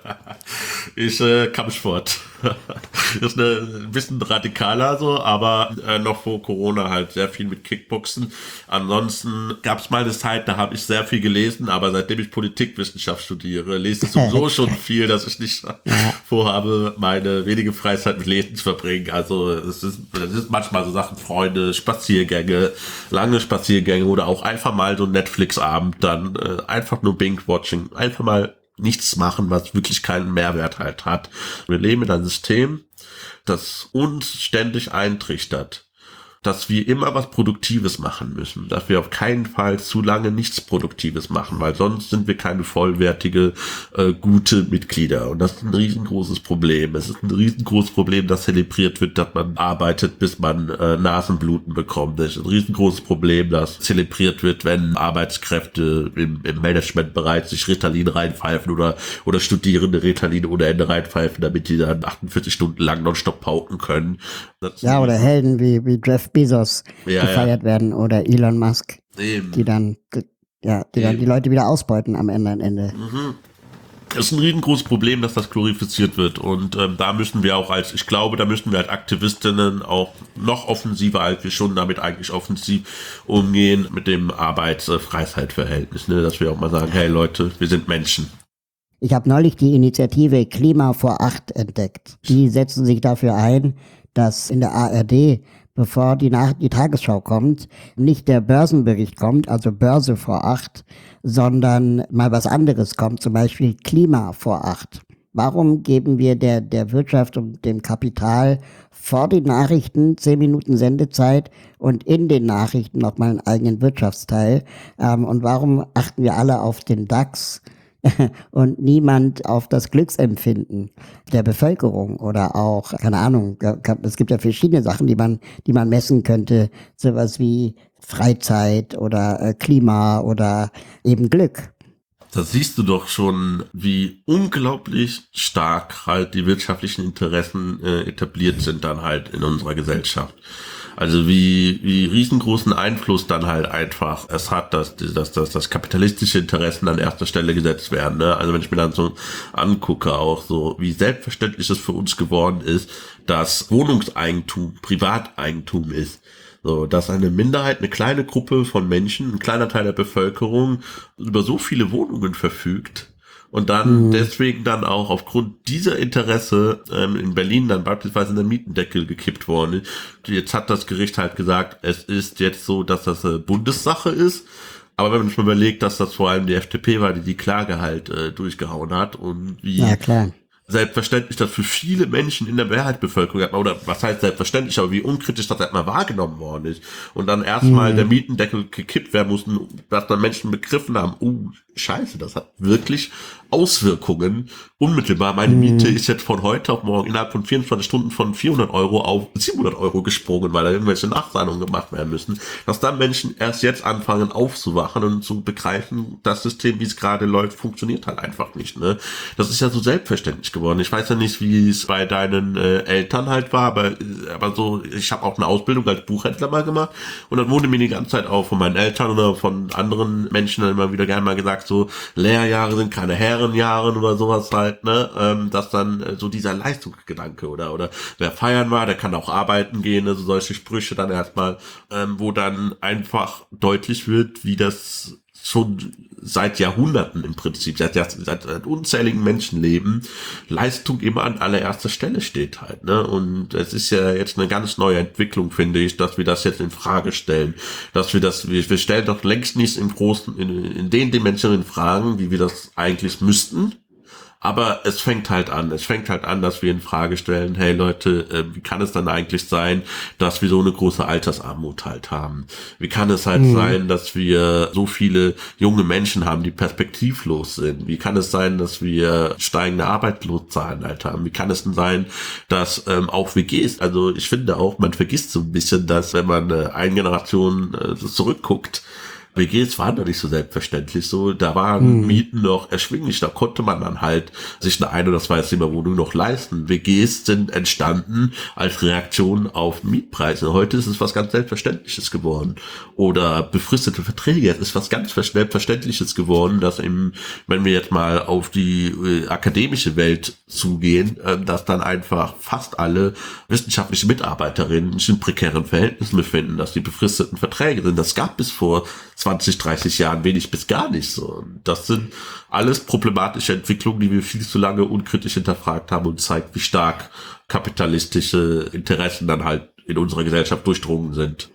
Ich Kampfsport. Das ist ein bisschen radikaler so, aber noch vor Corona halt sehr viel mit Kickboxen. Ansonsten gab es mal eine Zeit, da habe ich sehr viel gelesen, aber seitdem ich Politikwissenschaft studiere, lese ich sowieso schon viel, dass ich nicht vorhabe, meine wenige Freizeit mit Lesen zu verbringen. Also es ist manchmal so Sachen, Freunde, Spaziergänge, lange Spaziergänge oder auch einfach mal so ein Netflix-Abend, dann einfach nur Binge-Watching, einfach mal nichts machen, was wirklich keinen Mehrwert halt hat. Wir leben in einem System, das uns ständig eintrichtert, dass wir immer was Produktives machen müssen, dass wir auf keinen Fall zu lange nichts Produktives machen, weil sonst sind wir keine vollwertige, gute Mitglieder. Und das ist ein riesengroßes Problem. Es ist ein riesengroßes Problem, dass zelebriert wird, dass man arbeitet, bis man Nasenbluten bekommt. Es ist ein riesengroßes Problem, dass zelebriert wird, wenn Arbeitskräfte im Managementbereich sich Ritalin reinpfeifen oder Studierende Ritalin ohne Ende reinpfeifen, damit die dann 48 Stunden lang nonstop pauken können. Ja, oder Helden wie Jeff Bezos gefeiert werden oder Elon Musk, die dann die Leute wieder ausbeuten am Ende. Es ist ein riesengroßes Problem, dass das glorifiziert wird und da müssen wir auch als Aktivistinnen auch noch offensiver, als wir schon damit eigentlich offensiv umgehen mit dem Arbeits-Freizeitverhältnis, ne? Dass wir auch mal sagen, hey Leute, wir sind Menschen. Ich habe neulich die Initiative Klima vor 8 entdeckt. Die setzen sich dafür ein, dass in der ARD bevor die Tagesschau kommt, nicht der Börsenbericht kommt, also Börse vor 8, sondern mal was anderes kommt, zum Beispiel Klima vor 8. Warum geben wir der Wirtschaft und dem Kapital vor den Nachrichten 10 Minuten Sendezeit und in den Nachrichten nochmal einen eigenen Wirtschaftsteil? Und warum achten wir alle auf den DAX und niemand auf das Glücksempfinden der Bevölkerung oder auch, keine Ahnung, es gibt ja verschiedene Sachen, die man messen könnte, sowas wie Freizeit oder Klima oder eben Glück. Da siehst du doch schon, wie unglaublich stark halt die wirtschaftlichen Interessen etabliert sind dann halt in unserer Gesellschaft. Also wie riesengroßen Einfluss dann halt einfach es hat, dass kapitalistische Interessen an erster Stelle gesetzt werden. Ne? Also wenn ich mir dann so angucke, auch so, wie selbstverständlich es für uns geworden ist, dass Wohnungseigentum Privateigentum ist. So, dass eine Minderheit, eine kleine Gruppe von Menschen, ein kleiner Teil der Bevölkerung über so viele Wohnungen verfügt und dann deswegen dann auch aufgrund dieser Interesse in Berlin dann beispielsweise in der Mietendeckel gekippt worden ist. Jetzt hat das Gericht halt gesagt, es ist jetzt so, dass das eine Bundessache ist. Aber wenn man sich mal überlegt, dass das vor allem die FDP war, die Klage halt durchgehauen hat und wie Ja, klar. Selbstverständlich das für viele Menschen in der Mehrheitsbevölkerung, oder was heißt selbstverständlich, aber wie unkritisch das erstmal wahrgenommen worden ist. Und dann erstmal der Mietendeckel gekippt werden mussten, dass dann Menschen begriffen haben, Scheiße, das hat wirklich Auswirkungen. Unmittelbar, meine Miete ist jetzt von heute auf morgen innerhalb von 24 Stunden von 400 Euro auf 700 Euro gesprungen, weil da irgendwelche Nachzahlungen gemacht werden müssen. Dass dann Menschen erst jetzt anfangen aufzuwachen und zu begreifen, das System, wie es gerade läuft, funktioniert halt einfach nicht. Ne? Das ist ja so selbstverständlich geworden. Ich weiß ja nicht, wie es bei deinen Eltern halt war, aber so, ich habe auch eine Ausbildung als Buchhändler mal gemacht und dann wurde mir die ganze Zeit auch von meinen Eltern oder von anderen Menschen dann immer wieder gerne mal gesagt, so Lehrjahre sind keine Herrenjahre oder sowas halt, ne, dass dann so dieser Leistungsgedanke oder wer feiern war, der kann auch arbeiten gehen, also solche Sprüche dann erstmal, wo dann einfach deutlich wird, wie das schon seit Jahrhunderten im Prinzip, seit unzähligen Menschenleben, Leistung immer an allererster Stelle steht halt, ne? Und es ist ja jetzt eine ganz neue Entwicklung, finde ich, dass wir das jetzt in Frage stellen, wir stellen doch längst nicht in den Dimensionen in Fragen, wie wir das eigentlich müssten. Aber es fängt halt an, dass wir in Frage stellen, hey Leute, wie kann es dann eigentlich sein, dass wir so eine große Altersarmut halt haben? Wie kann es halt sein, dass wir so viele junge Menschen haben, die perspektivlos sind? Wie kann es sein, dass wir steigende Arbeitslosenzahlen halt haben? Wie kann es denn sein, dass auch WGs, also ich finde auch, man vergisst so ein bisschen, dass wenn man eine Generation zurückguckt, WGs waren da nicht so selbstverständlich so, da waren Mieten noch erschwinglich, da konnte man dann halt sich eine Ein- oder Zweizimmerwohnung noch leisten. WGs sind entstanden als Reaktion auf Mietpreise. Heute ist es was ganz Selbstverständliches geworden. Oder befristete Verträge, es ist was ganz Selbstverständliches geworden, dass wenn wir jetzt mal auf die akademische Welt zugehen, dass dann einfach fast alle wissenschaftliche Mitarbeiterinnen sich in prekären Verhältnissen befinden, dass die befristeten Verträge sind. Das gab bis vor 20, 30 Jahren wenig bis gar nicht so. Das sind alles problematische Entwicklungen, die wir viel zu lange unkritisch hinterfragt haben und zeigt, wie stark kapitalistische Interessen dann halt in unserer Gesellschaft durchdrungen sind.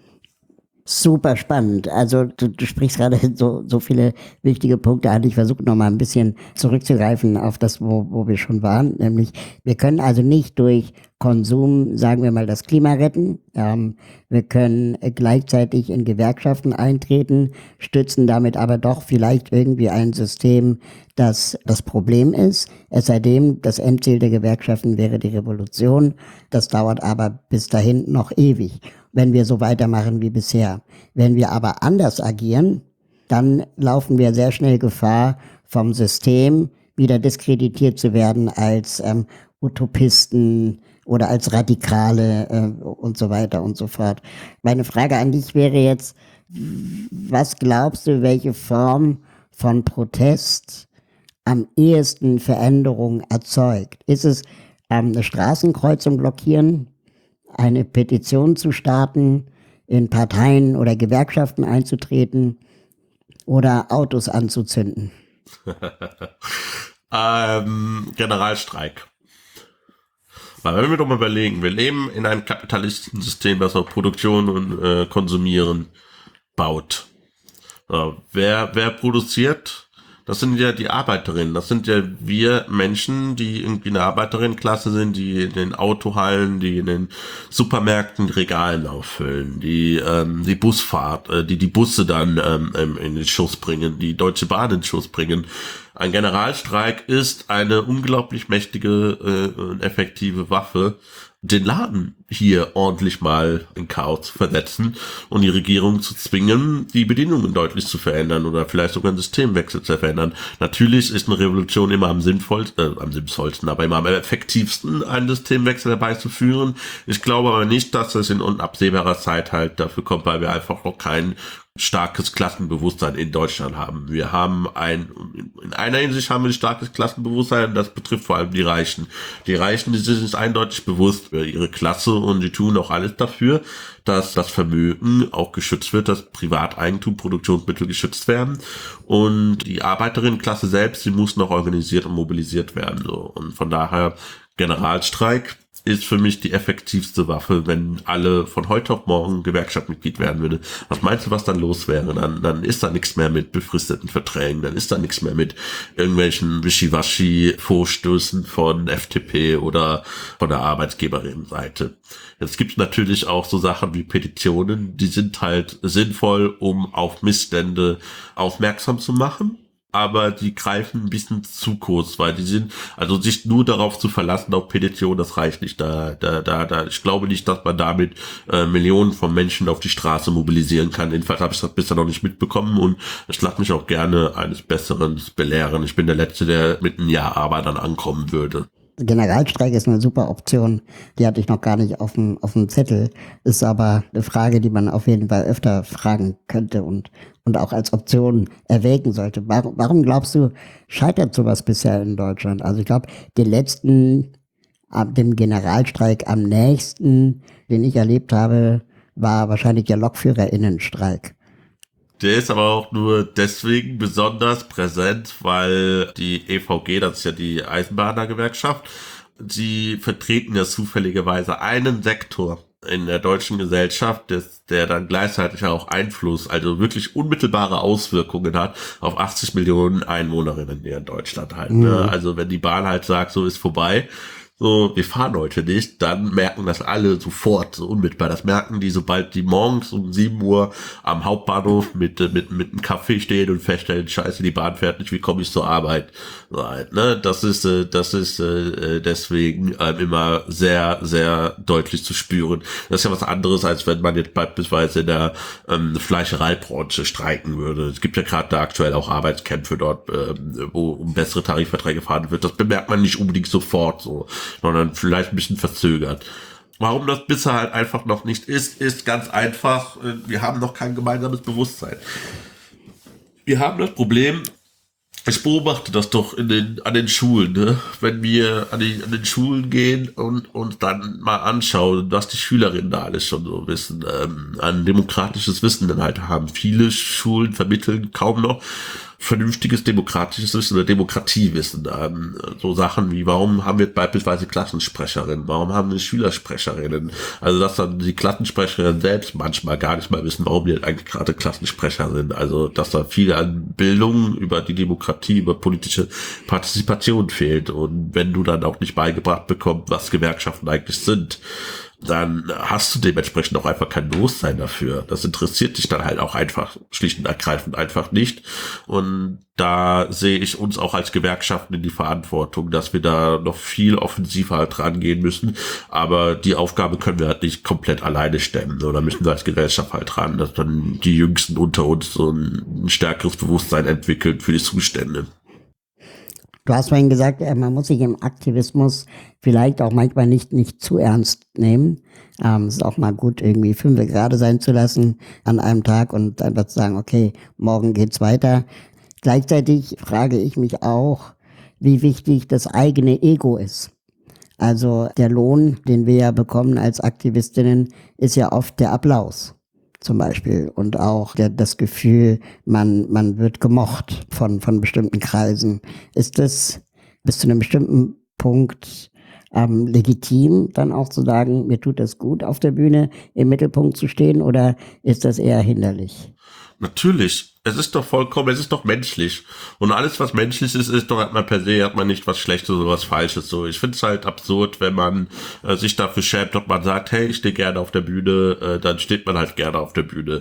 Super spannend. Also du sprichst gerade so viele wichtige Punkte an. Ich versuche noch mal ein bisschen zurückzugreifen auf das, wo wir schon waren. Nämlich, wir können also nicht durch Konsum, sagen wir mal, das Klima retten. Wir können gleichzeitig in Gewerkschaften eintreten, stützen damit aber doch vielleicht irgendwie ein System, das das Problem ist. Es sei denn, das Endziel der Gewerkschaften wäre die Revolution. Das dauert aber bis dahin noch ewig, wenn wir so weitermachen wie bisher. Wenn wir aber anders agieren, dann laufen wir sehr schnell Gefahr, vom System wieder diskreditiert zu werden als Utopisten oder als Radikale und so weiter und so fort. Meine Frage an dich wäre jetzt, was glaubst du, welche Form von Protest am ehesten Veränderung erzeugt? Ist es eine Straßenkreuzung blockieren, eine Petition zu starten, in Parteien oder Gewerkschaften einzutreten oder Autos anzuzünden? Generalstreik. Weil wenn wir doch mal überlegen, wir leben in einem kapitalistischen System, das auf Produktion und Konsumieren baut. Wer produziert? Das sind ja die Arbeiterinnen. Das sind ja wir Menschen, die irgendwie eine Arbeiterinnenklasse sind, die in den Autohallen, die in den Supermärkten die Regalen auffüllen, die Busfahrt, die Busse dann in den Schuss bringen, die Deutsche Bahn in den Schuss bringen. Ein Generalstreik ist eine unglaublich mächtige und effektive Waffe, den Laden hier ordentlich mal in Chaos zu versetzen und die Regierung zu zwingen, die Bedingungen deutlich zu verändern oder vielleicht sogar einen Systemwechsel zu verändern. Natürlich ist eine Revolution immer am sinnvollsten, aber immer am effektivsten, einen Systemwechsel herbeizuführen. Ich glaube aber nicht, dass es in unabsehbarer Zeit halt dafür kommt, weil wir einfach noch kein starkes Klassenbewusstsein in Deutschland haben. Wir haben in einer Hinsicht haben wir ein starkes Klassenbewusstsein, das betrifft vor allem die Reichen. Die Reichen, die sind sich eindeutig bewusst für ihre Klasse und die tun auch alles dafür, dass das Vermögen auch geschützt wird, dass Privateigentum, Produktionsmittel geschützt werden und die Arbeiterinnenklasse selbst, die muss noch organisiert und mobilisiert werden. So. Und von daher Generalstreik ist für mich die effektivste Waffe, wenn alle von heute auf morgen Gewerkschaftsmitglied werden würde. Was meinst du, was dann los wäre? Dann ist da nichts mehr mit befristeten Verträgen, dann ist da nichts mehr mit irgendwelchen Wischiwaschi-Vorstößen von FDP oder von der Arbeitgeberinnenseite. Jetzt gibt es natürlich auch so Sachen wie Petitionen, die sind halt sinnvoll, um auf Missstände aufmerksam zu machen. Aber die greifen ein bisschen zu kurz, weil die sind, also sich nur darauf zu verlassen, auf Petition, das reicht nicht. Ich glaube nicht, dass man damit Millionen von Menschen auf die Straße mobilisieren kann. Jedenfalls habe ich das bisher noch nicht mitbekommen und ich lasse mich auch gerne eines Besseren belehren. Ich bin der Letzte, der mit einem Ja, aber dann ankommen würde. Generalstreik ist eine super Option. Die hatte ich noch gar nicht auf dem Zettel. Ist aber eine Frage, die man auf jeden Fall öfter fragen könnte und auch als Option erwägen sollte. Warum glaubst du, scheitert sowas bisher in Deutschland? Also ich glaube, den letzten, dem Generalstreik am nächsten, den ich erlebt habe, war wahrscheinlich der LokführerInnenstreik. Der ist aber auch nur deswegen besonders präsent, weil die EVG, das ist ja die Eisenbahnergewerkschaft, sie vertreten ja zufälligerweise einen Sektor in der deutschen Gesellschaft, der dann gleichzeitig auch Einfluss, also wirklich unmittelbare Auswirkungen hat auf 80 Millionen Einwohnerinnen hier in Deutschland halt. Ne? Also wenn die Bahn halt sagt, so ist vorbei, so, wir fahren heute nicht, dann merken das alle sofort, so unmittelbar. Das merken die, sobald die morgens um 7 Uhr am Hauptbahnhof mit einem Kaffee stehen und feststellen, scheiße, die Bahn fährt nicht, wie komme ich zur Arbeit? So halt, ne? Das ist deswegen immer sehr, sehr deutlich zu spüren. Das ist ja was anderes, als wenn man jetzt beispielsweise in der Fleischereibranche streiken würde. Es gibt ja gerade da aktuell auch Arbeitskämpfe dort, wo um bessere Tarifverträge verhandelt wird. Das bemerkt man nicht unbedingt sofort so, sondern vielleicht ein bisschen verzögert. Warum das bisher halt einfach noch nicht ist ganz einfach, wir haben noch kein gemeinsames Bewusstsein. Wir haben das Problem, ich beobachte das doch an den Schulen, ne? Wenn wir an den Schulen gehen und dann mal anschauen, was die Schülerinnen da alles schon so wissen, an demokratisches Wissen dann halt haben. Viele Schulen vermitteln kaum noch vernünftiges demokratisches Wissen oder Demokratiewissen. So Sachen wie, warum haben wir beispielsweise Klassensprecherinnen, warum haben wir Schülersprecherinnen? Also dass dann die Klassensprecherinnen selbst manchmal gar nicht mal wissen, warum die eigentlich gerade Klassensprecher sind. Also dass da viel an Bildung über die Demokratie, über politische Partizipation fehlt. Und wenn du dann auch nicht beigebracht bekommst, was Gewerkschaften eigentlich sind, dann hast du dementsprechend auch einfach kein Bewusstsein dafür. Das interessiert dich dann halt auch einfach, schlicht und ergreifend einfach nicht. Und da sehe ich uns auch als Gewerkschaften in die Verantwortung, dass wir da noch viel offensiver halt rangehen müssen. Aber die Aufgabe können wir halt nicht komplett alleine stemmen. Oder müssen wir als Gesellschaft halt ran, dass dann die Jüngsten unter uns so ein stärkeres Bewusstsein entwickeln für die Zustände. Du hast vorhin gesagt, man muss sich im Aktivismus vielleicht auch manchmal nicht zu ernst nehmen. Es ist auch mal gut, irgendwie 5 gerade sein zu lassen an einem Tag und einfach zu sagen, okay, morgen geht's weiter. Gleichzeitig frage ich mich auch, wie wichtig das eigene Ego ist. Also der Lohn, den wir ja bekommen als Aktivistinnen, ist ja oft der Applaus. Zum Beispiel. Und auch das Gefühl, man wird gemocht von bestimmten Kreisen. Ist das bis zu einem bestimmten Punkt legitim, dann auch zu sagen, mir tut das gut, auf der Bühne im Mittelpunkt zu stehen, oder ist das eher hinderlich? Natürlich. Es ist doch menschlich. Und alles, was menschlich ist doch hat man nicht was Schlechtes oder was Falsches. So, ich finde es halt absurd, wenn man sich dafür schämt, ob man sagt, hey, ich stehe gerne auf der Bühne, dann steht man halt gerne auf der Bühne.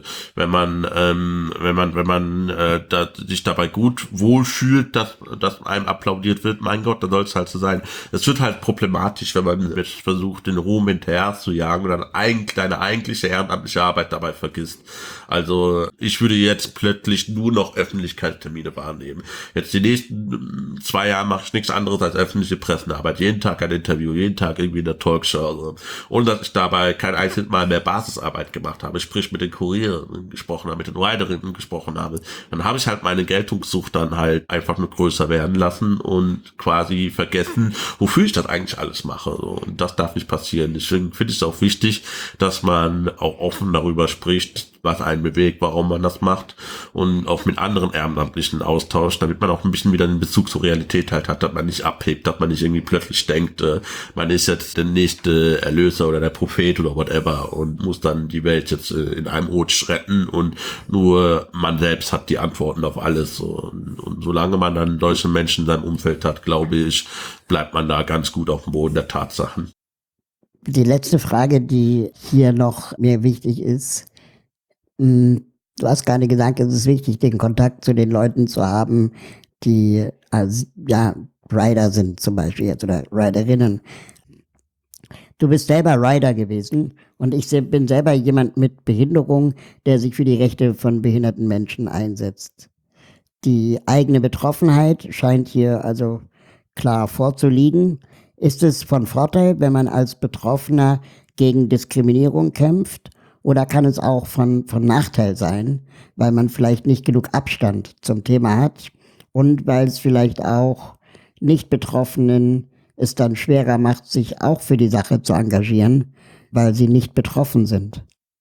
Wenn man sich dabei gut wohlfühlt, dass einem applaudiert wird, mein Gott, dann soll es halt so sein. Es wird halt problematisch, wenn man versucht, den Ruhm hinterher zu jagen und dann deine eigentliche ehrenamtliche Arbeit dabei vergisst. Also, ich würde jetzt plötzlich nur noch Öffentlichkeitstermine wahrnehmen. Jetzt die nächsten 2 Jahre mache ich nichts anderes als öffentliche Pressearbeit. Jeden Tag ein Interview, jeden Tag irgendwie in der Talkshow. Also. Und dass ich dabei kein einziges Mal mehr Basisarbeit gemacht habe, sprich mit den Kurieren gesprochen habe, mit den Riderinnen gesprochen habe. Dann habe ich halt meine Geltungssucht dann halt einfach nur größer werden lassen und quasi vergessen, wofür ich das eigentlich alles mache. So. Und das darf nicht passieren. Deswegen finde ich es auch wichtig, dass man auch offen darüber spricht, was einen bewegt, warum man das macht und auch mit anderen Ehrenamtlichen austauscht, damit man auch ein bisschen wieder einen Bezug zur Realität halt hat, dass man nicht abhebt, dass man nicht irgendwie plötzlich denkt, man ist jetzt der nächste Erlöser oder der Prophet oder whatever und muss dann die Welt jetzt in einem Rutsch retten und nur man selbst hat die Antworten auf alles. Und solange man dann solche Menschen in seinem Umfeld hat, glaube ich, bleibt man da ganz gut auf dem Boden der Tatsachen. Die letzte Frage, die hier noch mir wichtig ist, du hast gerade gesagt, es ist wichtig, den Kontakt zu den Leuten zu haben, die Rider sind zum Beispiel jetzt oder Riderinnen. Du bist selber Rider gewesen und ich bin selber jemand mit Behinderung, der sich für die Rechte von behinderten Menschen einsetzt. Die eigene Betroffenheit scheint hier also klar vorzuliegen. Ist es von Vorteil, wenn man als Betroffener gegen Diskriminierung kämpft? Oder kann es auch von Nachteil sein, weil man vielleicht nicht genug Abstand zum Thema hat und weil es vielleicht auch Nicht-Betroffenen es dann schwerer macht, sich auch für die Sache zu engagieren, weil sie nicht betroffen sind?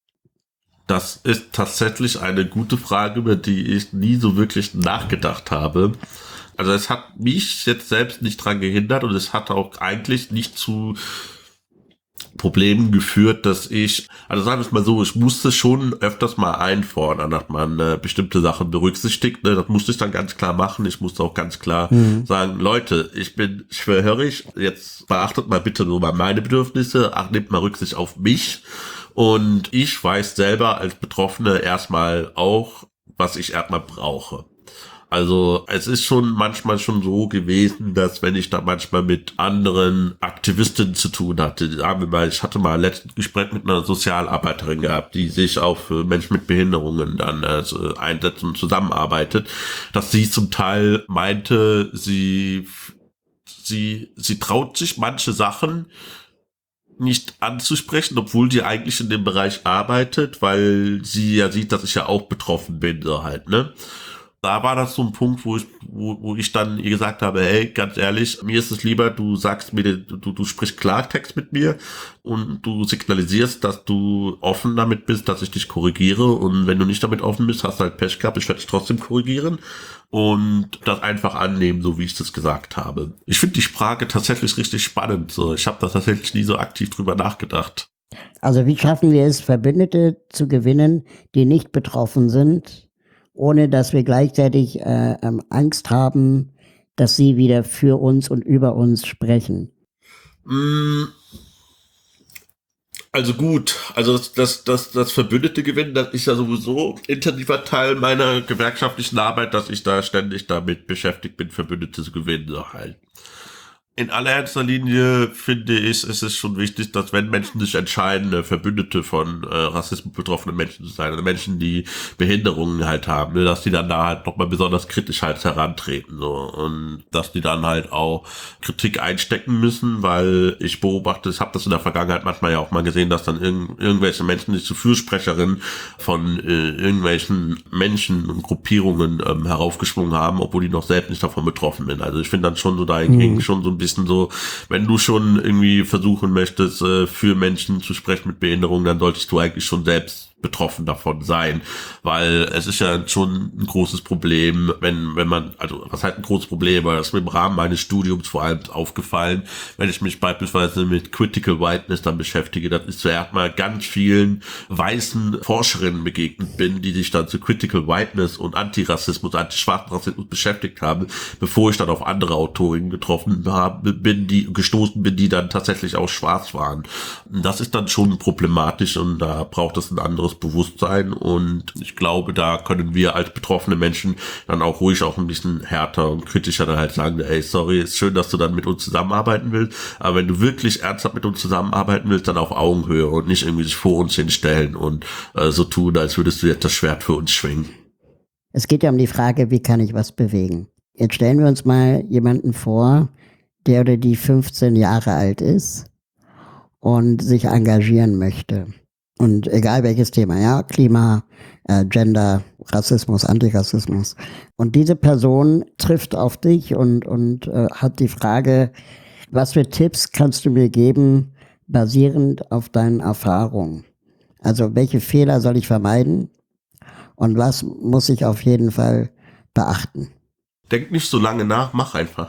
Das ist tatsächlich eine gute Frage, über die ich nie so wirklich nachgedacht habe. Also es hat mich jetzt selbst nicht dran gehindert und es hat auch eigentlich nicht zu Problemen geführt, dass also sagen wir es mal so, ich musste schon öfters mal einfordern, dass man bestimmte Sachen berücksichtigt, ne? Das musste ich dann ganz klar machen. Ich musste auch ganz klar sagen, Leute, ich bin schwerhörig, jetzt beachtet mal bitte nur mal meine Bedürfnisse, nehmt mal Rücksicht auf mich und ich weiß selber als Betroffene erstmal auch, was ich erstmal brauche. Also es ist schon manchmal schon so gewesen, dass wenn ich da manchmal mit anderen Aktivistinnen zu tun hatte, sagen wir mal, ich hatte mal ein letztes Gespräch mit einer Sozialarbeiterin gehabt, die sich auch für Menschen mit Behinderungen dann einsetzt und zusammenarbeitet, dass sie zum Teil meinte, sie traut sich manche Sachen nicht anzusprechen, obwohl die eigentlich in dem Bereich arbeitet, weil sie ja sieht, dass ich ja auch betroffen bin, so halt, ne? Da war das so ein Punkt, wo ich dann ihr gesagt habe, hey, ganz ehrlich, mir ist es lieber, du sagst mir, du sprichst Klartext mit mir und du signalisierst, dass du offen damit bist, dass ich dich korrigiere und wenn du nicht damit offen bist, hast du halt Pech gehabt, ich werde dich trotzdem korrigieren und das einfach annehmen, so wie ich das gesagt habe. Ich finde die Frage tatsächlich richtig spannend, so. Ich habe da tatsächlich nie so aktiv drüber nachgedacht. Also wie schaffen wir es, Verbündete zu gewinnen, die nicht betroffen sind, ohne dass wir gleichzeitig Angst haben, dass sie wieder für uns und über uns sprechen? Also gut, also das Verbündete gewinnen, das ist ja sowieso intensiver Teil meiner gewerkschaftlichen Arbeit, dass ich da ständig damit beschäftigt bin, Verbündete zu gewinnen, so halt. In allererster Linie finde ich, es ist schon wichtig, dass wenn Menschen sich entscheiden, Verbündete von Rassismus betroffenen Menschen zu sein, also Menschen, die Behinderungen halt haben, ne, dass die dann da halt nochmal besonders kritisch halt herantreten, so, und dass die dann halt auch Kritik einstecken müssen, weil ich beobachte, ich habe das in der Vergangenheit manchmal ja auch mal gesehen, dass dann irgendwelche Menschen sich zu Fürsprecherinnen von irgendwelchen Menschen und Gruppierungen heraufgeschwungen haben, obwohl die noch selbst nicht davon betroffen sind. Also ich finde dann schon so dahingehend schon so ein bisschen so, wenn du schon irgendwie versuchen möchtest, für Menschen zu sprechen mit Behinderung, dann solltest du eigentlich schon selbst betroffen davon sein, weil es ist ja schon ein großes Problem, wenn man, also was halt ein großes Problem, weil das ist mir im Rahmen meines Studiums vor allem aufgefallen, wenn ich mich beispielsweise mit Critical Whiteness dann beschäftige, dass ich zuerst mal ganz vielen weißen Forscherinnen begegnet bin, die sich dann zu Critical Whiteness und Antirassismus, antischwarzen Rassismus beschäftigt haben, bevor ich dann auf andere Autorinnen gestoßen bin, die dann tatsächlich auch schwarz waren. Das ist dann schon problematisch und da braucht es ein anderes Bewusstsein und ich glaube, da können wir als betroffene Menschen dann auch ruhig auch ein bisschen härter und kritischer dann halt sagen, ey, sorry, ist schön, dass du dann mit uns zusammenarbeiten willst, aber wenn du wirklich ernsthaft mit uns zusammenarbeiten willst, dann auf Augenhöhe und nicht irgendwie sich vor uns hinstellen und so tun, als würdest du jetzt das Schwert für uns schwingen. Es geht ja um die Frage, wie kann ich was bewegen? Jetzt stellen wir uns mal jemanden vor, der oder die 15 Jahre alt ist und sich engagieren möchte. Und egal welches Thema, ja, Klima, Gender, Rassismus, Antirassismus. Und diese Person trifft auf dich und hat die Frage, was für Tipps kannst du mir geben, basierend auf deinen Erfahrungen? Also welche Fehler soll ich vermeiden und was muss ich auf jeden Fall beachten? Denk nicht so lange nach, mach einfach.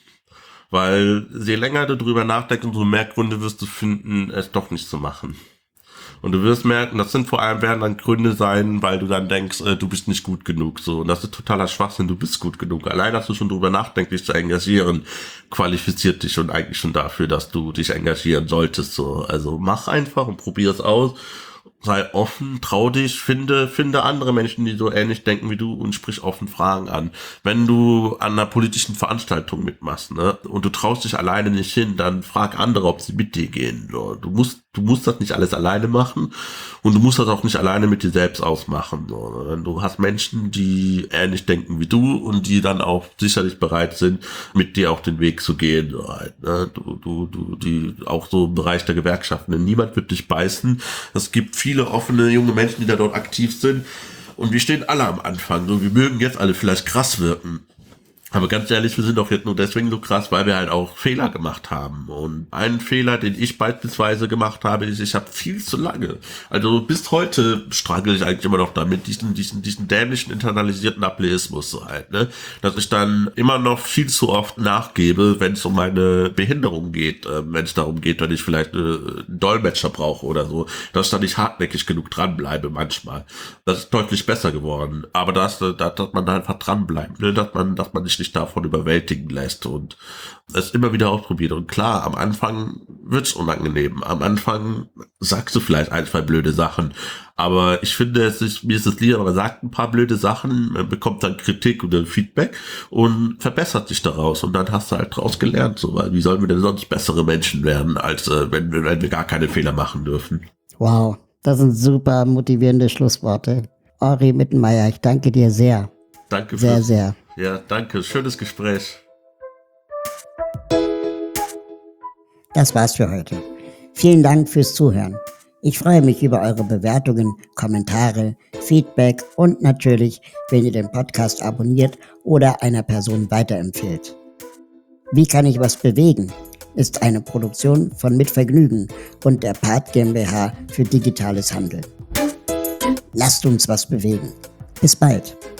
Weil je länger du drüber nachdenkst, umso mehr Gründe wirst du finden, es doch nicht zu machen. Und du wirst merken, das werden dann Gründe sein, weil du dann denkst, du bist nicht gut genug. So, und das ist totaler Schwachsinn, du bist gut genug. Allein, dass du schon drüber nachdenkst, dich zu engagieren, qualifiziert dich schon eigentlich schon dafür, dass du dich engagieren solltest. So, also mach einfach und probier es aus. Sei offen, trau dich, finde andere Menschen, die so ähnlich denken wie du und sprich offen Fragen an. Wenn du an einer politischen Veranstaltung mitmachst, ne, und du traust dich alleine nicht hin, dann frag andere, ob sie mit dir gehen. So, du musst das nicht alles alleine machen und du musst das auch nicht alleine mit dir selbst ausmachen. So, du hast Menschen, die ähnlich denken wie du und die dann auch sicherlich bereit sind, mit dir auch den Weg zu gehen. So halt, ne. Die auch so im Bereich der Gewerkschaften. Niemand wird dich beißen. Es gibt viele offene junge Menschen, die da dort aktiv sind. Und wir stehen alle am Anfang. So, wir mögen jetzt alle vielleicht krass wirken. Aber ganz ehrlich, wir sind doch jetzt nur deswegen so krass, weil wir halt auch Fehler gemacht haben. Und ein Fehler, den ich beispielsweise gemacht habe, ist, ich habe viel zu lange, also bis heute struggle ich eigentlich immer noch damit, diesen dämlichen internalisierten Ableismus so halt, ne, dass ich dann immer noch viel zu oft nachgebe, wenn es um meine Behinderung geht, wenn es darum geht, wenn ich vielleicht einen Dolmetscher brauche oder so, dass ich da nicht hartnäckig genug dranbleibe manchmal. Das ist deutlich besser geworden. Aber dass man da einfach dranbleibt, ne, dass man sich nicht davon überwältigen lässt und es immer wieder ausprobiert. Und klar, am Anfang wird's unangenehm. Am Anfang sagst du vielleicht ein, zwei blöde Sachen. Aber ich finde, mir ist es lieber, man sagt ein paar blöde Sachen, man bekommt dann Kritik oder Feedback und verbessert sich daraus. Und dann hast du halt draus gelernt. So, weil wie sollen wir denn sonst bessere Menschen werden, als wenn wir gar keine Fehler machen dürfen? Wow, das sind super motivierende Schlussworte. Henri Mittenmeier, ich danke dir sehr. Danke sehr. Ja, danke. Schönes Gespräch. Das war's für heute. Vielen Dank fürs Zuhören. Ich freue mich über eure Bewertungen, Kommentare, Feedback und natürlich, wenn ihr den Podcast abonniert oder einer Person weiterempfehlt. Wie kann ich was bewegen? Ist eine Produktion von Mit Vergnügen und der Part GmbH für digitales Handeln. Lasst uns was bewegen. Bis bald.